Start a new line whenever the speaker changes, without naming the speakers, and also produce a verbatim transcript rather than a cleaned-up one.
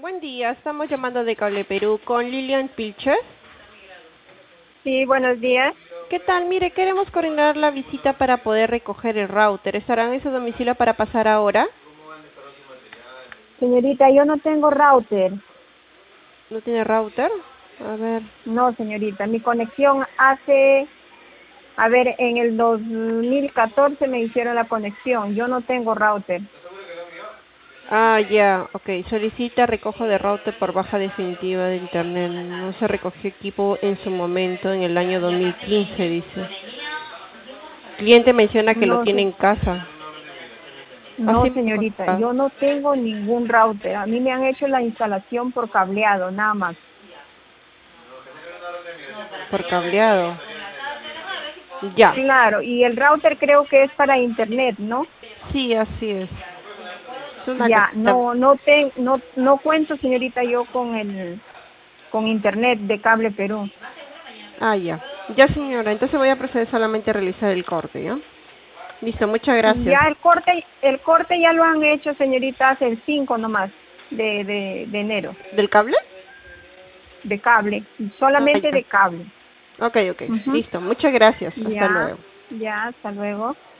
Buen día, estamos llamando de Cable Perú con Lilian Pilches.
Sí, buenos días.
¿Qué tal? Mire, queremos coordinar la visita para poder recoger el router. ¿Estarán en su domicilio para pasar ahora?
Señorita, yo no tengo router.
¿No tiene router? A ver.
No, señorita, mi conexión hace, a ver, en el dos mil catorce me hicieron la conexión. Yo no tengo router.
Ah, ya, ok. Solicita recojo de router por baja definitiva de internet. No se recogió equipo en su momento, en el año dos mil quince, dice. Cliente menciona que lo
No,
tiene
se-
en casa.
no,
Así me
señorita,
consta.
yo no tengo ningún router. A mí me han hecho la instalación por cableado, nada más.
Por cableado. Ya.
Claro, y el router creo que es para internet, ¿no?
Sí, así es. Es una
Ya,
cajita.
no, no te, no, no cuento, señorita, yo con el, con internet de Cable Perú.
Ah, ya. Ya, señora. Entonces voy a proceder solamente a realizar el corte, ¿ya? Listo, muchas gracias.
Ya el corte, el corte ya lo han hecho, señorita, hace el cinco nomás de, de, de enero,
¿Del cable?
de cable,
Ah,
solamente
ya.
de cable.
Ok, ok.
Ujú.
Listo. Muchas gracias. Hasta
Ya,
luego.
ya, hasta luego.